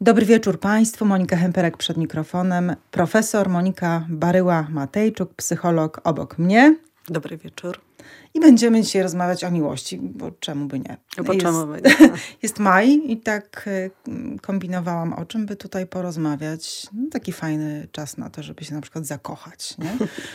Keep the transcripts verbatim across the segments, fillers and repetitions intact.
Dobry wieczór Państwu. Monika Hemperek przed mikrofonem. Profesor Monika Baryła-Matejczuk, psycholog obok mnie. Dobry wieczór. I będziemy dzisiaj rozmawiać o miłości, bo czemu by nie? Bo jest, czemu by nie? Jest maj i tak kombinowałam, o czym by tutaj porozmawiać. No, taki fajny czas na to, żeby się na przykład zakochać. Nie?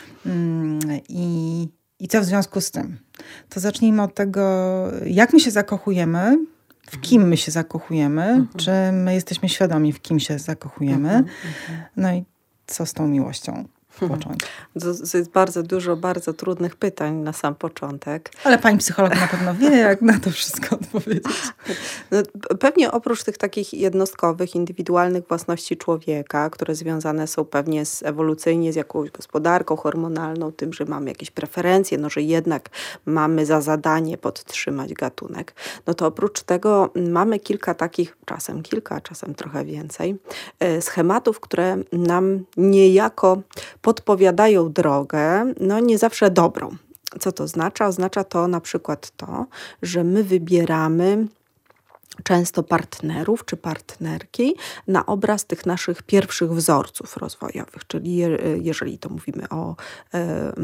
I, I co w związku z tym? To zacznijmy od tego, jak my się zakochujemy, w kim my się zakochujemy, mhm. czy my jesteśmy świadomi, w kim się zakochujemy. Mhm, no i co z tą miłością? Począć. To jest bardzo dużo, bardzo trudnych pytań na sam początek. Ale pani psycholog na pewno wie, jak na to wszystko odpowiedzieć. No, pewnie oprócz tych takich jednostkowych, indywidualnych własności człowieka, które związane są pewnie z, ewolucyjnie z jakąś gospodarką hormonalną, tym, że mamy jakieś preferencje, no, że jednak mamy za zadanie podtrzymać gatunek, no to oprócz tego mamy kilka takich, czasem kilka, czasem trochę więcej, schematów, które nam niejako podpowiadają drogę, no nie zawsze dobrą. Co to oznacza? Oznacza to na przykład to, że my wybieramy często partnerów czy partnerki na obraz tych naszych pierwszych wzorców rozwojowych. Czyli je, jeżeli to mówimy o e,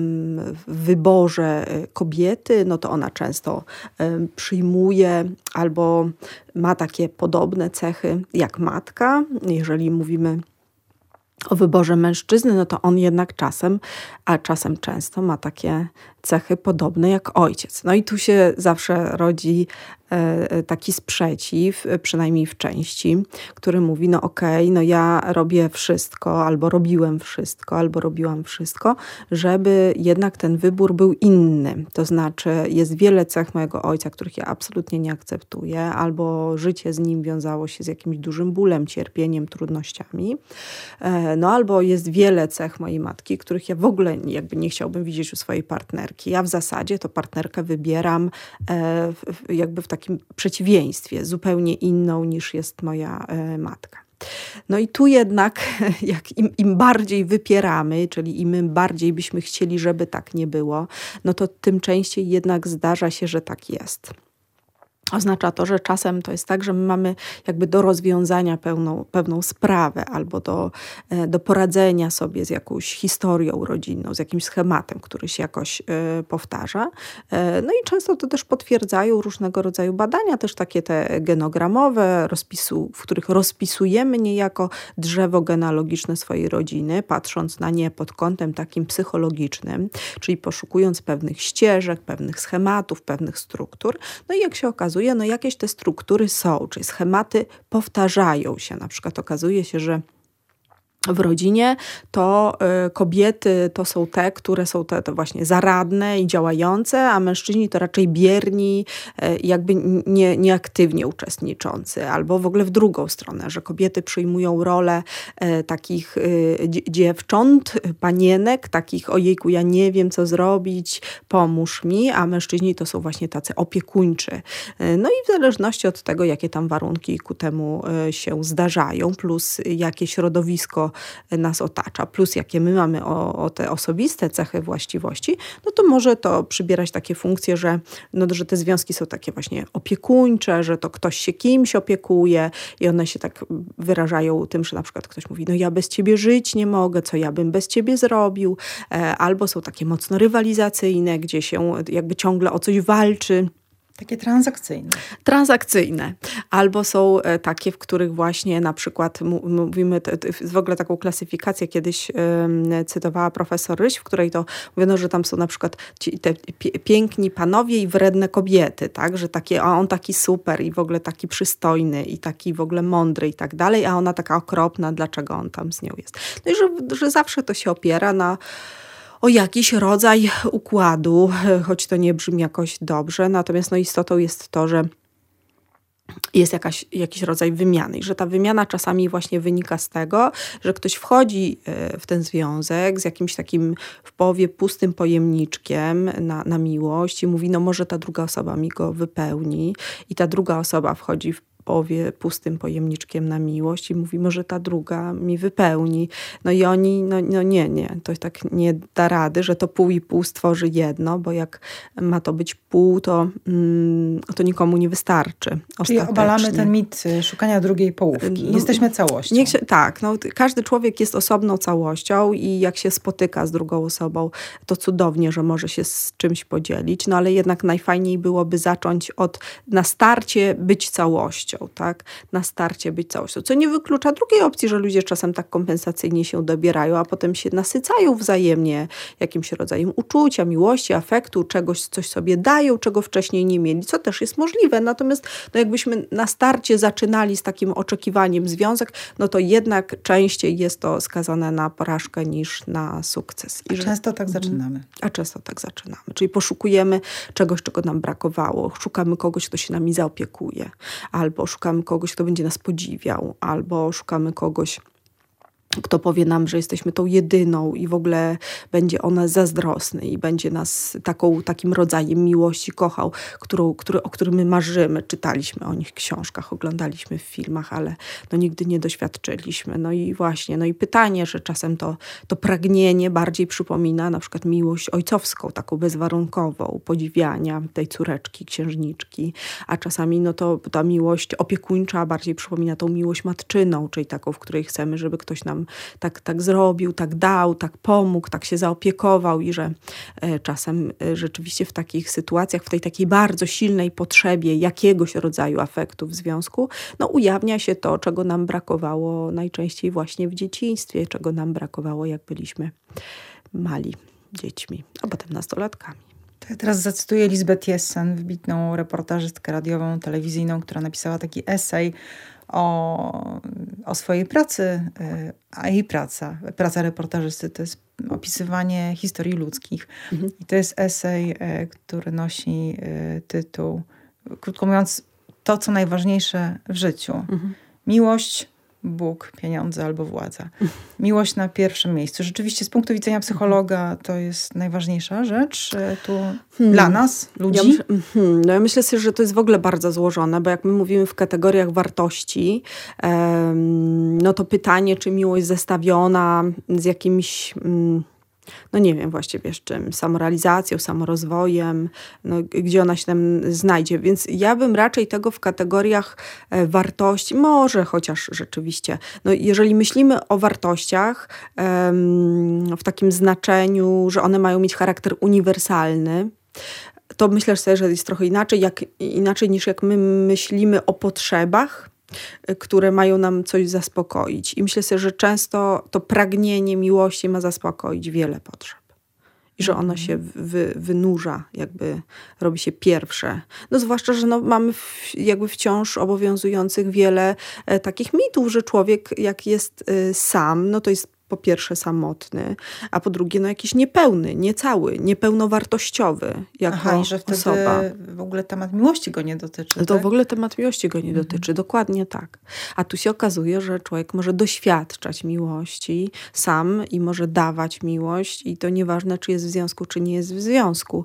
wyborze kobiety, no to ona często e, przyjmuje albo ma takie podobne cechy jak matka. Jeżeli mówimy o wyborze mężczyzny, no to on jednak czasem, a czasem często ma takie cechy podobne jak ojciec. No i tu się zawsze rodzi e, taki sprzeciw, przynajmniej w części, który mówi, no okej, okay, no ja robię wszystko, albo robiłem wszystko, albo robiłam wszystko, żeby jednak ten wybór był inny. To znaczy jest wiele cech mojego ojca, których ja absolutnie nie akceptuję, albo życie z nim wiązało się z jakimś dużym bólem, cierpieniem, trudnościami. E, no albo jest wiele cech mojej matki, których ja w ogóle jakby nie chciałbym widzieć u swojej partnerki. Ja w zasadzie to partnerkę wybieram e, w, jakby w takim przeciwieństwie, zupełnie inną niż jest moja e, matka. No i tu jednak, jak im, im bardziej wypieramy, czyli im bardziej byśmy chcieli, żeby tak nie było, no to tym częściej jednak zdarza się, że tak jest. Oznacza to, że czasem to jest tak, że my mamy jakby do rozwiązania pełną, pewną sprawę albo do, do poradzenia sobie z jakąś historią rodzinną, z jakimś schematem, który się jakoś y, powtarza. Y, no i często to też potwierdzają różnego rodzaju badania, też takie te genogramowe, rozpisu, w których rozpisujemy niejako drzewo genealogiczne swojej rodziny, patrząc na nie pod kątem takim psychologicznym, czyli poszukując pewnych ścieżek, pewnych schematów, pewnych struktur. No i jak się okazuje, no jakieś te struktury są, czyli schematy powtarzają się. Na przykład okazuje się, że w rodzinie to y, kobiety to są te, które są te, te właśnie zaradne i działające, a mężczyźni to raczej bierni, y, jakby nie, nieaktywnie uczestniczący. Albo w ogóle w drugą stronę, że kobiety przyjmują rolę y, takich y, dziewcząt, panienek, takich ojejku, ja nie wiem co zrobić, pomóż mi, a mężczyźni to są właśnie tacy opiekuńczy. Y, no i w zależności od tego, jakie tam warunki ku temu y, się zdarzają, plus jakie środowisko nas otacza, plus jakie my mamy o, o te osobiste cechy, właściwości, no to może to przybierać takie funkcje, że, no, że te związki są takie właśnie opiekuńcze, że to ktoś się kimś opiekuje i one się tak wyrażają tym, że na przykład ktoś mówi, no ja bez ciebie żyć nie mogę, co ja bym bez ciebie zrobił, albo są takie mocno rywalizacyjne, gdzie się jakby ciągle o coś walczy. Takie transakcyjne. Transakcyjne. Albo są takie, w których właśnie na przykład mówimy, w ogóle taką klasyfikację kiedyś um, cytowała profesor Ryś, w której to mówiono, że tam są na przykład ci, te piękni panowie i wredne kobiety, tak? Że takie, a on taki super i w ogóle taki przystojny i taki w ogóle mądry i tak dalej, a ona taka okropna, dlaczego on tam z nią jest. No i że, że zawsze to się opiera na o jakiś rodzaj układu, choć to nie brzmi jakoś dobrze, natomiast no istotą jest to, że jest jakaś, jakiś rodzaj wymiany i że ta wymiana czasami właśnie wynika z tego, że ktoś wchodzi w ten związek z jakimś takim w połowie pustym pojemniczkiem na, na miłość i mówi, no może ta druga osoba mi go wypełni i ta druga osoba wchodzi w powie pustym pojemniczkiem na miłość i mówimy, że ta druga mi wypełni. No i oni, no, no nie, nie, to tak nie da rady, że to pół i pół stworzy jedno, bo jak ma to być pół, to, mm, to nikomu nie wystarczy. Czyli obalamy ten mit szukania drugiej połówki. No, jesteśmy całością. Niech się, tak, no, każdy człowiek jest osobną całością i jak się spotyka z drugą osobą, to cudownie, że może się z czymś podzielić, no ale jednak najfajniej byłoby zacząć od na starcie być całością, tak? Na starcie być całością. Co nie wyklucza drugiej opcji, że ludzie czasem tak kompensacyjnie się dobierają, a potem się nasycają wzajemnie jakimś rodzajem uczucia, miłości, afektu, czegoś, coś sobie dają, czego wcześniej nie mieli, co też jest możliwe. Natomiast no jakbyśmy na starcie zaczynali z takim oczekiwaniem związek, no to jednak częściej jest to skazane na porażkę niż na sukces. I a że... często tak zaczynamy. A często tak zaczynamy. Czyli poszukujemy czegoś, czego nam brakowało. Szukamy kogoś, kto się nami zaopiekuje. Albo szukamy kogoś, kto będzie nas podziwiał. Albo szukamy kogoś, kto powie nam, że jesteśmy tą jedyną i w ogóle będzie ona zazdrosny i będzie nas taką, takim rodzajem miłości kochał, którą, który, o którym my marzymy. Czytaliśmy o nich w książkach, oglądaliśmy w filmach, ale no nigdy nie doświadczyliśmy. No i właśnie, no i pytanie, że czasem to, to pragnienie bardziej przypomina na przykład miłość ojcowską, taką bezwarunkową, podziwiania tej córeczki, księżniczki, a czasami no to ta miłość opiekuńcza bardziej przypomina tą miłość matczyną, czyli taką, w której chcemy, żeby ktoś nam tak, tak zrobił, tak dał, tak pomógł, tak się zaopiekował i że e, czasem e, rzeczywiście w takich sytuacjach, w tej takiej bardzo silnej potrzebie jakiegoś rodzaju afektu w związku, no ujawnia się to, czego nam brakowało najczęściej właśnie w dzieciństwie, czego nam brakowało, jak byliśmy mali dziećmi, a potem nastolatkami. To ja teraz zacytuję Lisbeth Jessen, wybitną reportażystkę radiową, telewizyjną, która napisała taki esej O, o swojej pracy, a jej praca, praca reportażysty to jest opisywanie historii ludzkich. Mhm. I to jest esej, który nosi tytuł, krótko mówiąc, to, co najważniejsze w życiu. Mhm. Miłość, Bóg, pieniądze albo władza. Miłość na pierwszym miejscu. Rzeczywiście z punktu widzenia psychologa to jest najważniejsza rzecz tu hmm. dla nas, ludzi. Ja myślę, hmm, no ja myślę sobie, że to jest w ogóle bardzo złożone, bo jak my mówimy w kategoriach wartości, um, no to pytanie, czy miłość zestawiona z jakimś... Um, no nie wiem właściwie z czym, samorealizacją, samorozwojem, no, gdzie ona się tam znajdzie. Więc ja bym raczej tego w kategoriach e, wartości, może chociaż rzeczywiście, no jeżeli myślimy o wartościach e, w takim znaczeniu, że one mają mieć charakter uniwersalny, to myślę sobie, że jest trochę inaczej, jak, inaczej niż jak my myślimy o potrzebach, które mają nam coś zaspokoić. I myślę sobie, że często to pragnienie miłości ma zaspokoić wiele potrzeb. I że ono się wy, wynurza, jakby robi się pierwsze. No zwłaszcza, że no mamy w, jakby wciąż obowiązujących wiele e, takich mitów, że człowiek jak jest e, sam, no to jest po pierwsze samotny, a po drugie no jakiś niepełny, niecały, niepełnowartościowy jako Aha, i że wtedy osoba. w ogóle temat miłości go nie dotyczy. To tak? w ogóle temat miłości go nie mhm. dotyczy, dokładnie tak. A tu się okazuje, że człowiek może doświadczać miłości sam i może dawać miłość i to nieważne, czy jest w związku, czy nie jest w związku.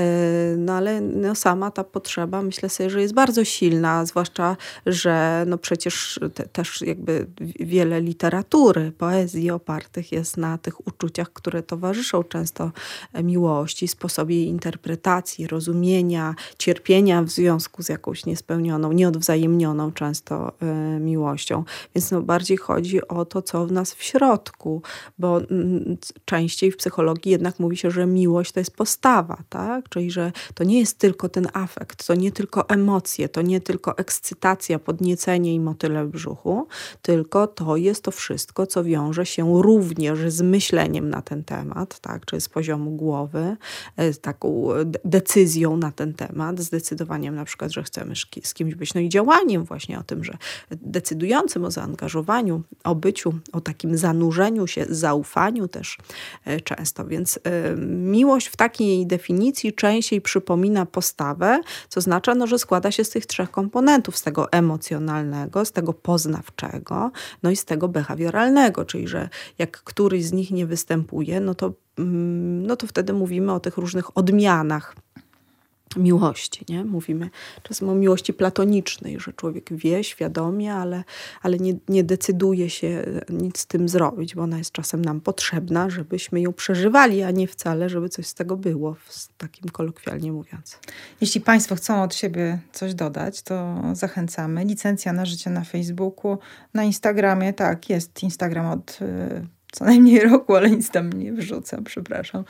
No ale no, sama ta potrzeba, myślę sobie, że jest bardzo silna, zwłaszcza, że no przecież te, też jakby wiele literatury, poezji opartych jest na tych uczuciach, które towarzyszą często miłości, sposobie jej interpretacji, rozumienia, cierpienia w związku z jakąś niespełnioną, nieodwzajemnioną często y, miłością. Więc no, bardziej chodzi o to, co w nas w środku, bo mm, częściej w psychologii jednak mówi się, że miłość to jest postawa, tak? Czyli, że to nie jest tylko ten afekt, to nie tylko emocje, to nie tylko ekscytacja, podniecenie i motyle w brzuchu, tylko to jest to wszystko, co wiąże się również z myśleniem na ten temat, tak, czy z poziomu głowy, z taką decyzją na ten temat, zdecydowaniem na przykład, że chcemy z kimś być, no i działaniem właśnie o tym, że decydującym o zaangażowaniu, o byciu, o takim zanurzeniu się, zaufaniu też często. Więc miłość w takiej definicji częściej przypomina postawę, co oznacza, no, że składa się z tych trzech komponentów, z tego emocjonalnego, z tego poznawczego, no i z tego behawioralnego, czyli że jak któryś z nich nie występuje, no to, no to wtedy mówimy o tych różnych odmianach miłości, nie? Mówimy czasem o miłości platonicznej, że człowiek wie świadomie, ale, ale nie, nie decyduje się nic z tym zrobić, bo ona jest czasem nam potrzebna, żebyśmy ją przeżywali, a nie wcale, żeby coś z tego było, takim kolokwialnie mówiąc. Jeśli Państwo chcą od siebie coś dodać, to zachęcamy. Licencja na życie na Facebooku, na Instagramie, tak, jest Instagram od co najmniej roku, ale nic tam nie wyrzucam, przepraszam.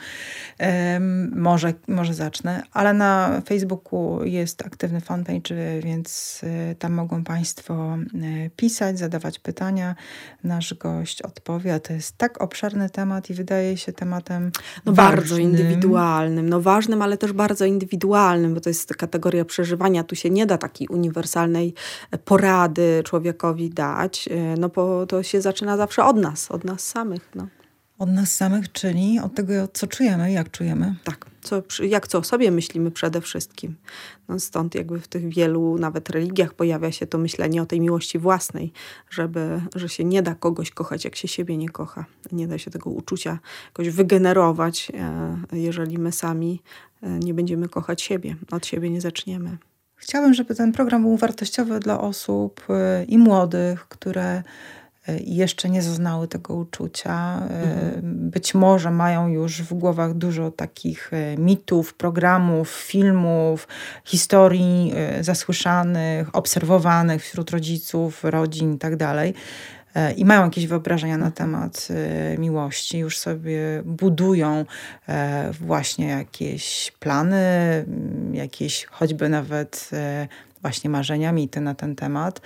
Um, może, może zacznę, ale na Facebooku jest aktywny fanpage, więc y, tam mogą Państwo y, pisać, zadawać pytania. Nasz gość odpowie, a to jest tak obszerny temat i wydaje się tematem no bardzo indywidualnym, no ważnym, ale też bardzo indywidualnym, bo to jest kategoria przeżywania. Tu się nie da takiej uniwersalnej porady człowiekowi dać, no bo to się zaczyna zawsze od nas, od nas samych. No. Od nas samych, czyli od tego, co czujemy, jak czujemy. Tak, co, jak co o sobie myślimy przede wszystkim. No stąd jakby w tych wielu nawet religiach pojawia się to myślenie o tej miłości własnej, żeby, że się nie da kogoś kochać, jak się siebie nie kocha. Nie da się tego uczucia jakoś wygenerować, jeżeli my sami nie będziemy kochać siebie. Od siebie nie zaczniemy. Chciałabym, żeby ten program był wartościowy dla osób i młodych, które jeszcze nie zaznały tego uczucia. Mhm. Być może mają już w głowach dużo takich mitów, programów, filmów, historii zasłyszanych, obserwowanych wśród rodziców, rodzin i tak dalej. I mają jakieś wyobrażenia na temat miłości. Już sobie budują właśnie jakieś plany, jakieś choćby nawet właśnie marzenia, mity na ten temat.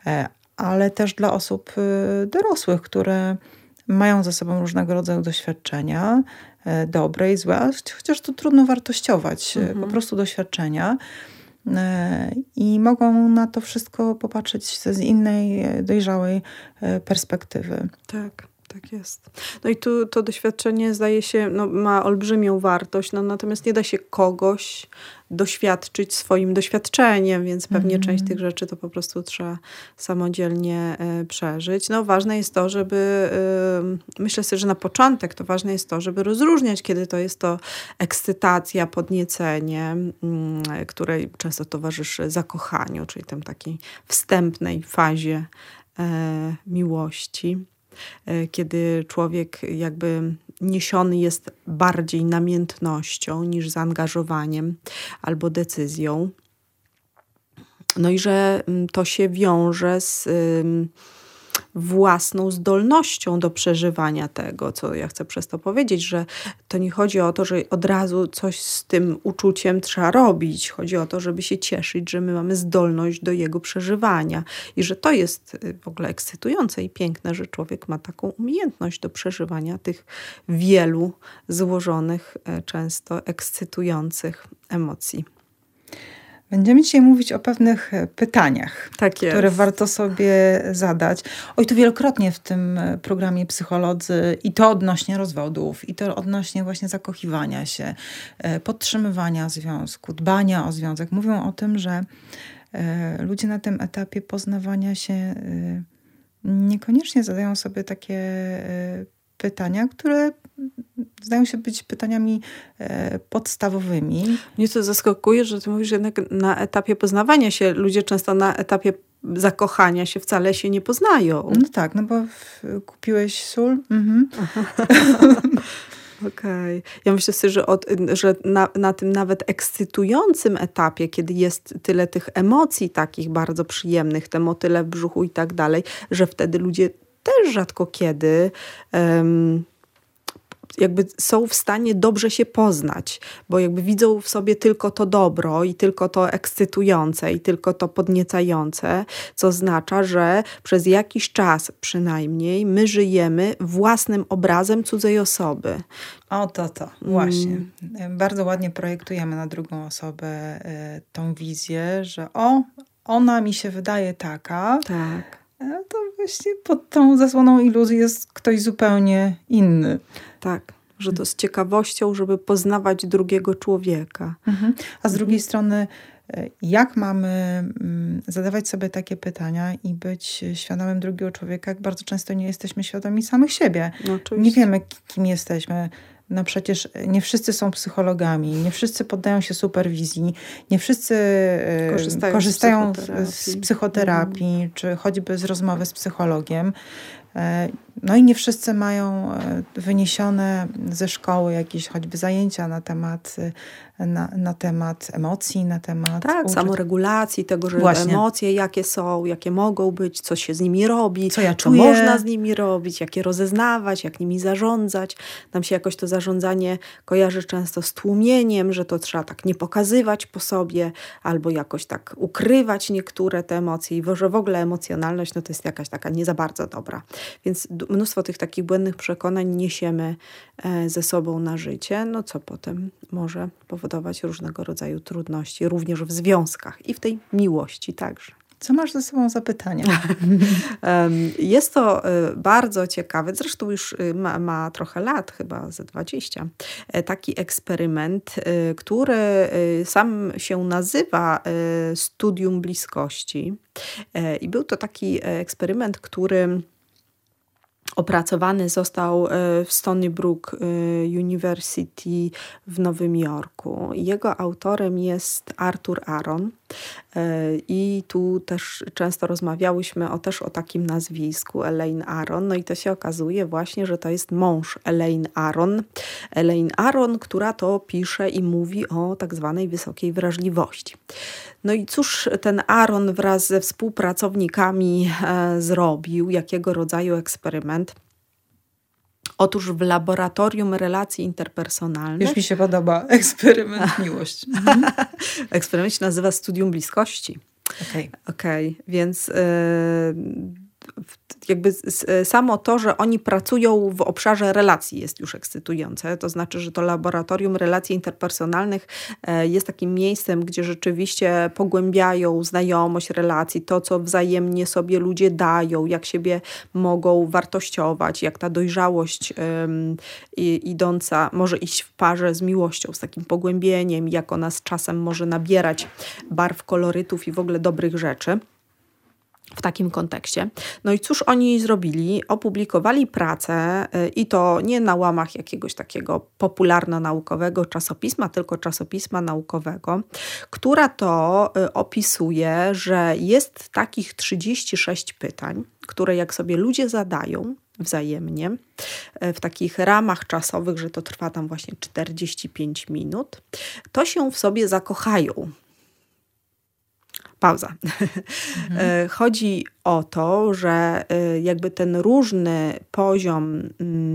Ale też dla osób dorosłych, które mają za sobą różnego rodzaju doświadczenia, dobre i złe, chociaż to trudno wartościować, mhm. po prostu doświadczenia. I mogą na to wszystko popatrzeć z innej, dojrzałej perspektywy. Tak. Tak jest. No i tu to doświadczenie zdaje się, no, ma olbrzymią wartość, no, natomiast nie da się kogoś doświadczyć swoim doświadczeniem, więc pewnie mm. część tych rzeczy to po prostu trzeba samodzielnie y, przeżyć. No ważne jest to, żeby, y, myślę sobie, że na początek to ważne jest to, żeby rozróżniać, kiedy to jest to ekscytacja, podniecenie, y, której często towarzyszy zakochaniu, czyli tam takiej wstępnej fazie y, miłości. Kiedy człowiek jakby niesiony jest bardziej namiętnością niż zaangażowaniem albo decyzją. No i że to się wiąże z własną zdolnością do przeżywania tego, co ja chcę przez to powiedzieć, że to nie chodzi o to, że od razu coś z tym uczuciem trzeba robić. Chodzi o to, żeby się cieszyć, że my mamy zdolność do jego przeżywania i że to jest w ogóle ekscytujące i piękne, że człowiek ma taką umiejętność do przeżywania tych wielu złożonych, często ekscytujących emocji. Będziemy dzisiaj mówić o pewnych pytaniach, tak które warto sobie zadać. Oj, tu wielokrotnie w tym programie psycholodzy i to odnośnie rozwodów, i to odnośnie właśnie zakochiwania się, podtrzymywania związku, dbania o związek. Mówią o tym, że ludzie na tym etapie poznawania się niekoniecznie zadają sobie takie pytania, które zdają się być pytaniami e, podstawowymi. Mnie to zaskakuje, że ty mówisz, że jednak na etapie poznawania się ludzie często na etapie zakochania się wcale się nie poznają. No tak, no bo w, kupiłeś sól. Mhm. Okej. Okay. Ja myślę sobie, że, od, że na, na tym nawet ekscytującym etapie, kiedy jest tyle tych emocji takich bardzo przyjemnych, te motyle w brzuchu i tak dalej, że wtedy ludzie też rzadko kiedy um, jakby są w stanie dobrze się poznać, bo jakby widzą w sobie tylko to dobro i tylko to ekscytujące i tylko to podniecające, co oznacza, że przez jakiś czas przynajmniej my żyjemy własnym obrazem cudzej osoby. O, to, to, właśnie. Mm. Bardzo ładnie projektujemy na drugą osobę y, tą wizję, że o, ona mi się wydaje taka. Tak. To właśnie pod tą zasłoną iluzji jest ktoś zupełnie inny. Tak, że to z ciekawością, żeby poznawać drugiego człowieka. Mhm. A z drugiej mhm. strony, jak mamy zadawać sobie takie pytania i być świadomym drugiego człowieka, jak bardzo często nie jesteśmy świadomi samych siebie. No, nie wiemy, kim jesteśmy. no przecież nie wszyscy są psychologami, nie wszyscy poddają się superwizji, nie wszyscy korzystają, korzystają z psychoterapii, z psychoterapii mm. czy choćby z rozmowy z psychologiem. No i nie wszyscy mają wyniesione ze szkoły jakieś choćby zajęcia na temat, na, na temat emocji, na temat... Tak, uczuć. Samoregulacji, tego, że Właśnie. emocje jakie są, jakie mogą być, co się z nimi robi, co, ja co można z nimi robić, jak je rozeznawać, jak nimi zarządzać. Nam się jakoś to zarządzanie kojarzy często z tłumieniem, że to trzeba tak nie pokazywać po sobie, albo jakoś tak ukrywać niektóre te emocje i że w ogóle emocjonalność no to jest jakaś taka nie za bardzo dobra. Więc mnóstwo tych takich błędnych przekonań niesiemy ze sobą na życie, no co potem może powodować różnego rodzaju trudności, również w związkach i w tej miłości także. Co masz ze sobą za pytania? Jest to bardzo ciekawe, zresztą już ma, ma trochę lat, chyba ze dwadzieścia, taki eksperyment, który sam się nazywa Studium Bliskości. I był to taki eksperyment, który opracowany został w Stony Brook University w Nowym Jorku. Jego autorem jest Arthur Aron. I tu też często rozmawiałyśmy o, też o takim nazwisku, Elaine Aron. No i to się okazuje właśnie, że to jest mąż Elaine Aron. Elaine Aron, która to pisze i mówi o tak zwanej wysokiej wrażliwości. No i cóż ten Aron wraz ze współpracownikami e, zrobił, jakiego rodzaju eksperyment? Otóż w laboratorium relacji interpersonalnych... Już mi się podoba eksperyment miłość. Mhm. Eksperyment się nazywa Studium Bliskości. Okej. Okay. Okay, więc... Yy, jakby samo to, że oni pracują w obszarze relacji jest już ekscytujące. To znaczy, że to laboratorium relacji interpersonalnych jest takim miejscem, gdzie rzeczywiście pogłębiają znajomość relacji, to co wzajemnie sobie ludzie dają, jak siebie mogą wartościować, jak ta dojrzałość um, idąca może iść w parze z miłością, z takim pogłębieniem, jak ona z czasem może nabierać barw, kolorytów i w ogóle dobrych rzeczy. W takim kontekście. No i cóż oni zrobili? Opublikowali pracę i to nie na łamach jakiegoś takiego popularno-naukowego czasopisma, tylko czasopisma naukowego, która to opisuje, że jest takich trzydzieści sześć pytań, które jak sobie ludzie zadają wzajemnie w takich ramach czasowych, że to trwa tam właśnie czterdzieści pięć minut, to się w sobie zakochają. Pauza. Mhm. Chodzi o to, że jakby ten różny poziom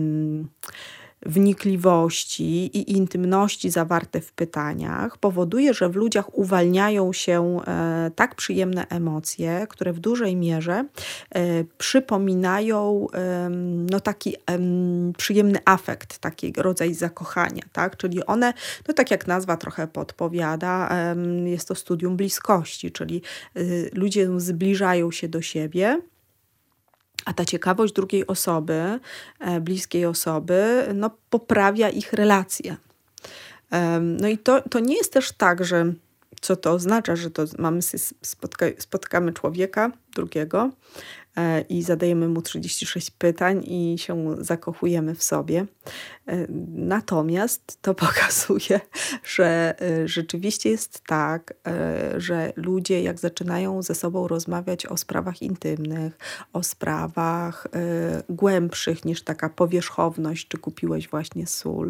wnikliwości i intymności zawarte w pytaniach powoduje, że w ludziach uwalniają się e, tak przyjemne emocje, które w dużej mierze e, przypominają e, no taki e, przyjemny afekt, taki rodzaj zakochania, tak? Czyli one, no tak jak nazwa trochę podpowiada, e, jest to studium bliskości, czyli e, ludzie zbliżają się do siebie, a ta ciekawość drugiej osoby, bliskiej osoby, no, poprawia ich relacje. No i to, to nie jest też tak, że co to oznacza, że to mamy spotka, spotkamy człowieka drugiego i zadajemy mu trzydzieści sześć pytań i się zakochujemy w sobie. Natomiast to pokazuje, że rzeczywiście jest tak, że ludzie jak zaczynają ze sobą rozmawiać o sprawach intymnych, o sprawach głębszych niż taka powierzchowność, czy kupiłeś właśnie sól,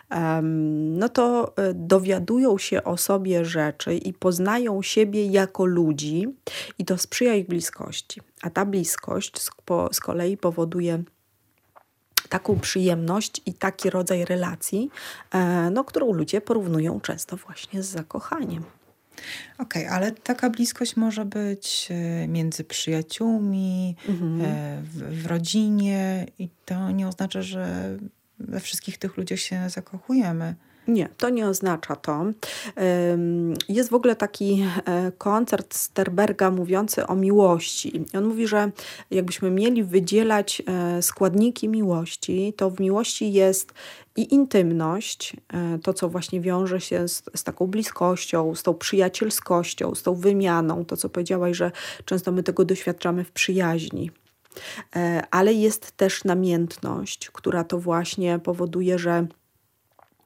no to dowiadują się o sobie rzeczy i poznają siebie jako ludzi i to sprzyja ich bliskości. A ta bliskość z, po, z kolei powoduje taką przyjemność i taki rodzaj relacji, e, no, którą ludzie porównują często właśnie z zakochaniem. Okej, okay, ale taka bliskość może być między przyjaciółmi, mhm. e, w, w rodzinie i to nie oznacza, że we wszystkich tych ludziach się zakochujemy. Nie, to nie oznacza to. Jest w ogóle taki koncert Sternberga mówiący o miłości. On mówi, że jakbyśmy mieli wydzielać składniki miłości, to w miłości jest i intymność, to co właśnie wiąże się z, z taką bliskością, z tą przyjacielskością, z tą wymianą, to co powiedziałaś, że często my tego doświadczamy w przyjaźni. Ale jest też namiętność, która to właśnie powoduje, że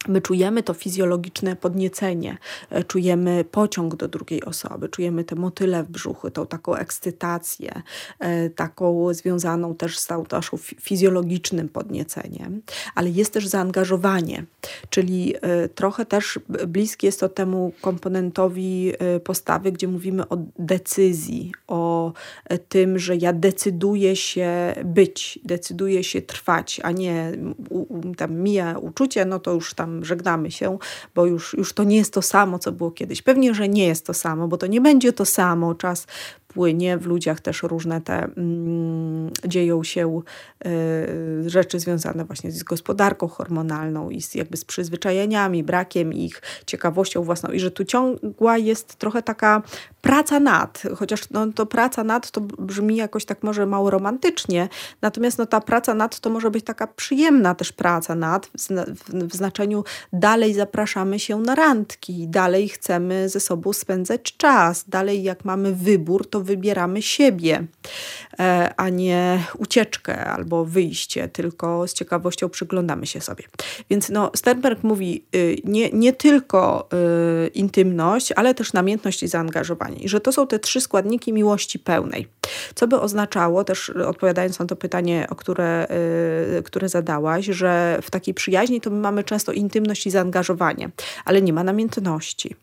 My czujemy to fizjologiczne podniecenie, czujemy pociąg do drugiej osoby, czujemy te motyle w brzuchu, tą taką ekscytację, taką związaną też z tą naszą fizjologicznym podnieceniem, ale jest też zaangażowanie, czyli trochę też bliskie jest to temu komponentowi postawy, gdzie mówimy o decyzji, o tym, że ja decyduję się być, decyduję się trwać, a nie tam mija uczucie, no to już tam żegnamy się, bo już, już to nie jest to samo, co było kiedyś. Pewnie, że nie jest to samo, bo to nie będzie to samo. Czas płynie, w ludziach też różne te mm, dzieją się y, rzeczy związane właśnie z gospodarką hormonalną i z, jakby z przyzwyczajeniami, brakiem ich, ciekawością własną i że tu ciągła jest trochę taka praca nad, chociaż no, to praca nad to brzmi jakoś tak może mało romantycznie, natomiast no, ta praca nad to może być taka przyjemna też praca nad, w, w, w znaczeniu dalej zapraszamy się na randki, dalej chcemy ze sobą spędzać czas, dalej jak mamy wybór, to wybieramy siebie, a nie ucieczkę albo wyjście, tylko z ciekawością przyglądamy się sobie. Więc no, Sternberg mówi nie, nie tylko y, intymność, ale też namiętność i zaangażowanie. I że to są te trzy składniki miłości pełnej. Co by oznaczało, też odpowiadając na to pytanie, o które, y, które zadałaś, że w takiej przyjaźni to my mamy często intymność i zaangażowanie, ale nie ma namiętności.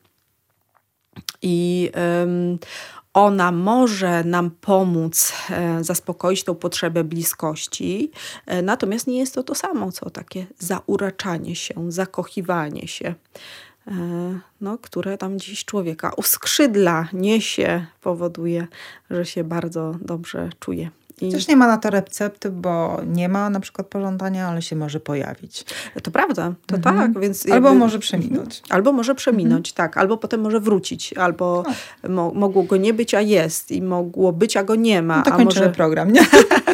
I ym, ona może nam pomóc e, zaspokoić tą potrzebę bliskości, e, natomiast nie jest to to samo, co takie zauraczanie się, zakochiwanie się, e, no, które tam gdzieś człowieka uskrzydla, niesie, powoduje, że się bardzo dobrze czuje. I... Też nie ma na to recepty, bo nie ma na przykład pożądania, ale się może pojawić. To prawda, to mhm. tak. Więc albo jakby... może przeminąć. Albo może przeminąć, mhm. tak. Albo potem może wrócić. Albo no. mo- mogło go nie być, a jest. I mogło być, a go nie ma. No to a kończymy może... program, nie?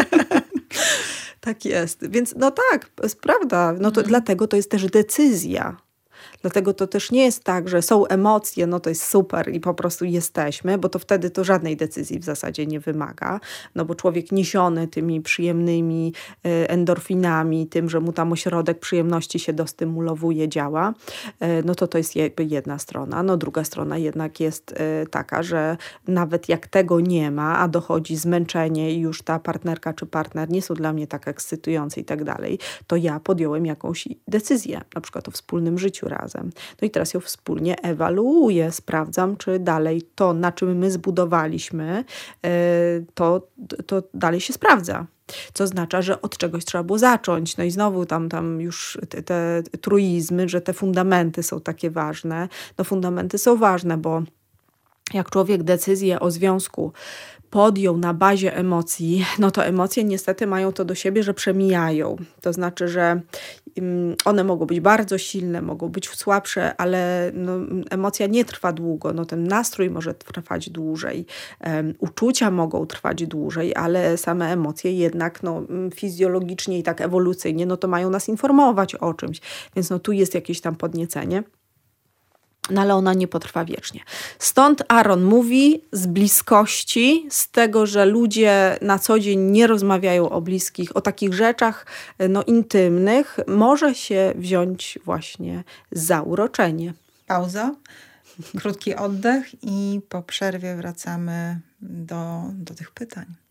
Tak jest. Więc no tak, jest prawda. No to mhm. dlatego to jest też decyzja. Dlatego to też nie jest tak, że są emocje, no to jest super i po prostu jesteśmy, bo to wtedy to żadnej decyzji w zasadzie nie wymaga, no bo człowiek niesiony tymi przyjemnymi endorfinami, tym, że mu tam ośrodek przyjemności się dostymulowuje, działa, no to to jest jakby jedna strona. No druga strona jednak jest taka, że nawet jak tego nie ma, a dochodzi zmęczenie i już ta partnerka czy partner nie są dla mnie tak ekscytujące i tak dalej, to ja podjąłem jakąś decyzję, na przykład o wspólnym życiu razem. No i teraz ją wspólnie ewaluuję, sprawdzam, czy dalej to, na czym my zbudowaliśmy, to, to dalej się sprawdza. Co oznacza, że od czegoś trzeba było zacząć. No i znowu tam, tam już te, te truizmy, że te fundamenty są takie ważne. No fundamenty są ważne, bo jak człowiek decyzję o związku podjął na bazie emocji, no to emocje niestety mają to do siebie, że przemijają. To znaczy, że one mogą być bardzo silne, mogą być słabsze, ale no, emocja nie trwa długo. No, ten nastrój może trwać dłużej. Um, uczucia mogą trwać dłużej, ale same emocje jednak no, fizjologicznie i tak ewolucyjnie, no to mają nas informować o czymś. Więc no, tu jest jakieś tam podniecenie. No ale ona nie potrwa wiecznie. Stąd Aaron mówi z bliskości, z tego, że ludzie na co dzień nie rozmawiają o bliskich, o takich rzeczach no, intymnych, może się wziąć właśnie zauroczenie. Pauza, krótki oddech i po przerwie wracamy do, do tych pytań.